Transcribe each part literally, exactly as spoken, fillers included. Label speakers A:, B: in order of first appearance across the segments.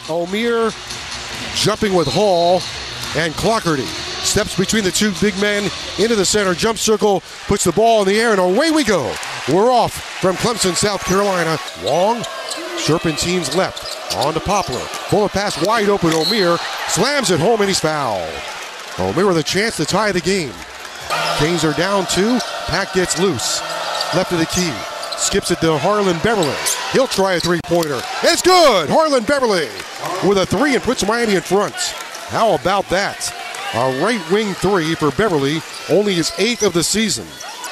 A: Omier jumping with Hall and Clockerty. Steps between the two big men into the center jump circle, puts the ball in the air, and away we go. We're off from Clemson, South Carolina. Wong, serpentines left, on to Poplar. Bullet pass wide open, Omier slams it home and he's fouled. Omier with a chance to tie the game. Canes are down two, Pack gets loose. Left of the key, skips it to Harlan Beverly. He'll try a three-pointer. It's good! Harlan Beverly with a three and puts Miami in front. How about that? A right wing three for Beverly, only his eighth of the season.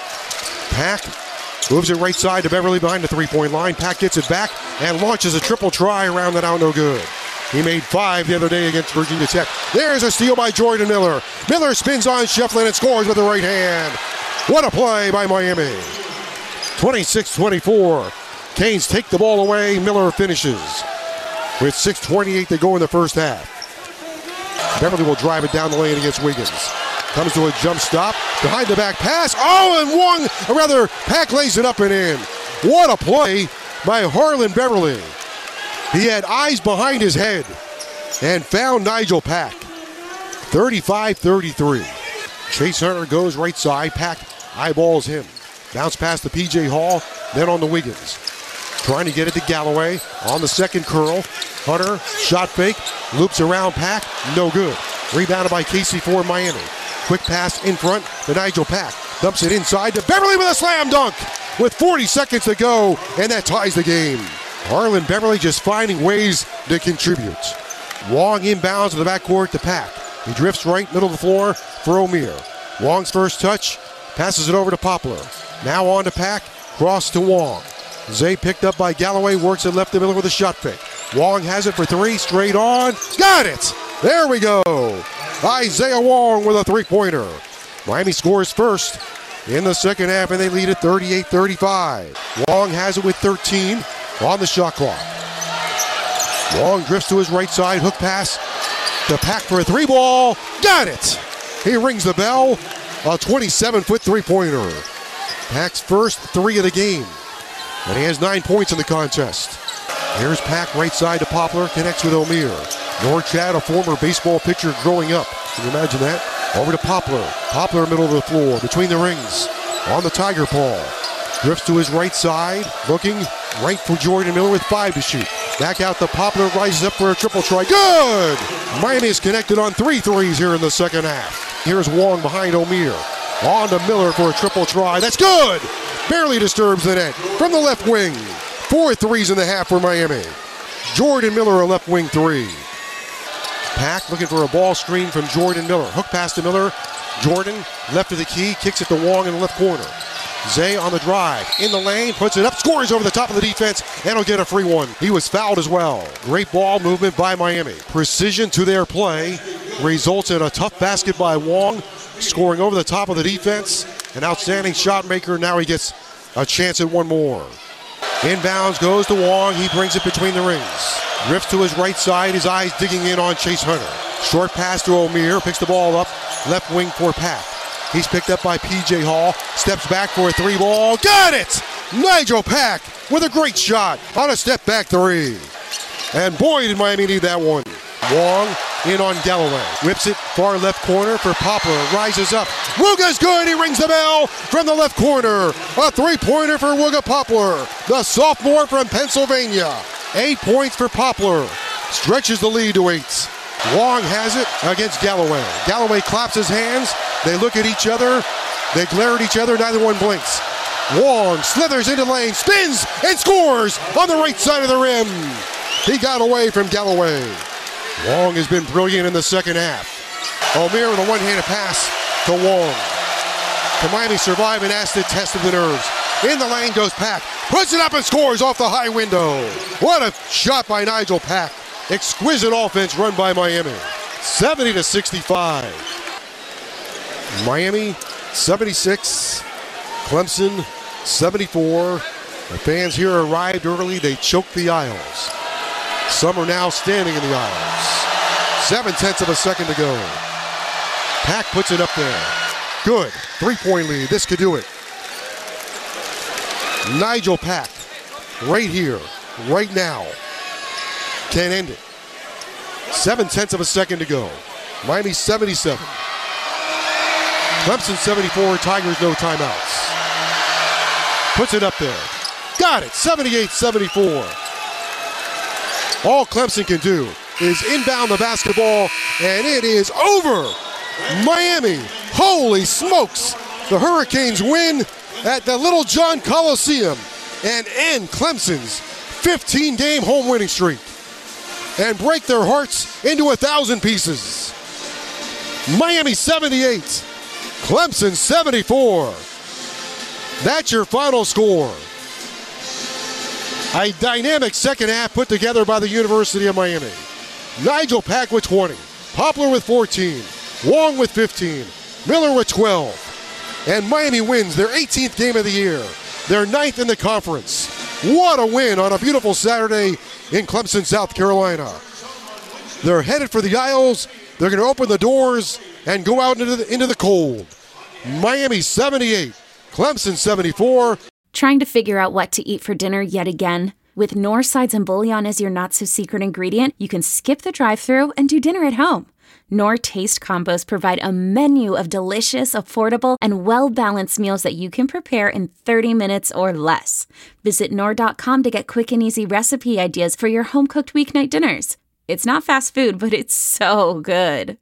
A: Pack moves it right side to Beverly behind the three-point line. Pack gets it back and launches a triple try around that out, no good. He made five the other day against Virginia Tech. There's a steal by Jordan Miller. Miller spins on Schieffelin and scores with the right hand. What a play by Miami. twenty-six twenty-four. Canes take the ball away. Miller finishes. With six twenty-eight to go in the first half. Beverly will drive it down the lane against Wiggins. Comes to a jump stop. Behind the back pass. Oh, and Wong, or rather, Pack lays it up and in. What a play by Harlan Beverly. He had eyes behind his head and found Nigel Pack. thirty-five thirty-three. Chase Hunter goes right side. Pack eyeballs him. Bounce pass to P J Hall, then on to Wiggins. Trying to get it to Galloway on the second curl. Hunter, shot fake, loops around Pack, no good. Rebounded by Casey for Miami. Quick pass in front to Nigel Pack. Dumps it inside to Beverly with a slam dunk with forty seconds to go, and that ties the game. Harlan Beverly just finding ways to contribute. Wong inbounds to the backcourt to Pack. He drifts right middle of the floor for Omier. Wong's first touch, passes it over to Poplar. Now on to Pack, cross to Wong. Zay picked up by Galloway, works it left to Miller with a shot fake. Wong has it for three, straight on. Got it! There we go. Isaiah Wong with a three-pointer. Miami scores first in the second half, and they lead at thirty-eight thirty-five. Wong has it with thirteen on the shot clock. Wong drifts to his right side, hook pass to Pack for a three ball. Got it! He rings the bell. A twenty-seven-foot three-pointer. Pack's first three of the game. And he has nine points in the contest. Here's Pack right side to Poplar, connects with Omier. Norchad, a former baseball pitcher growing up. Can you imagine that? Over to Poplar. Poplar middle of the floor, between the rings. On the Tiger Paw. Drifts to his right side, looking right for Jordan Miller with five to shoot. Back out to Poplar, rises up for a triple try. Good! Miami is connected on three threes here in the second half. Here's Wong behind Omier. On to Miller for a triple try. That's good! Barely disturbs the net from the left wing. Four threes in the half for Miami. Jordan Miller, a left wing three. Pack looking for a ball screen from Jordan Miller. Hook pass to Miller. Jordan left of the key, kicks it to Wong in the left corner. Zay on the drive, in the lane, puts it up, scores over the top of the defense, and he'll get a free one. He was fouled as well. Great ball movement by Miami. Precision to their play results in a tough basket by Wong, scoring over the top of the defense. An outstanding shot maker. Now he gets a chance at one more. Inbounds goes to Wong. He brings it between the rings. Drifts to his right side. His eyes digging in on Chase Hunter. Short pass to Omier. Picks the ball up. Left wing for Pack. He's picked up by P J Hall. Steps back for a three ball. Got it! Nigel Pack with a great shot on a step back three. And boy, did Miami need that one. Wong in on Galloway. Whips it far left corner for Poplar. Rises up. Wooga's good. He rings the bell from the left corner. A three-pointer for Wooga Poplar, the sophomore from Pennsylvania. Eight points for Poplar. Stretches the lead to eight. Wong has it against Galloway. Galloway claps his hands. They look at each other. They glare at each other. Neither one blinks. Wong slithers into the lane, spins, and scores on the right side of the rim. He got away from Galloway. Wong has been brilliant in the second half. Omier with a one-handed pass to Wong. Can Miami survive an acid test of the nerves? In the lane goes Pack. Puts it up and scores off the high window. What a shot by Nigel Pack. Exquisite offense run by Miami. seventy to sixty-five. Miami seventy-six. Clemson seventy-four. The fans here arrived early. They choked the aisles. Some are now standing in the aisles. Seven-tenths of a second to go. Pack puts it up there. Good. Three-point lead. This could do it. Nigel Pack, right here, right now, can end it. Seven tenths of a second to go. Miami seventy-seven. Clemson seventy-four. Tigers no timeouts. Puts it up there. Got it. seventy-eight seventy-four. All Clemson can do is inbound the basketball, and it is over. Miami. Holy smokes. The Hurricanes win at the Little John Coliseum and end Clemson's fifteen-game home winning streak and break their hearts into a thousand pieces. Miami seventy-eight, Clemson seventy-four. That's your final score. A dynamic second half put together by the University of Miami. Nigel Pack with twenty, Poplar with fourteen, Wong with fifteen, Miller with twelve. And Miami wins their eighteenth game of the year, their ninth in the conference. What a win on a beautiful Saturday in Clemson, South Carolina. They're headed for the Isles. They're going to open the doors and go out into the, into the cold. Miami seventy-eight, Clemson seventy-four.
B: Trying to figure out what to eat for dinner yet again? With Knorr sides and bouillon as your not-so-secret ingredient, you can skip the drive-thru and do dinner at home. Knorr Taste Combos provide a menu of delicious, affordable, and well-balanced meals that you can prepare in thirty minutes or less. Visit Knorr dot com to get quick and easy recipe ideas for your home-cooked weeknight dinners. It's not fast food, but it's so good.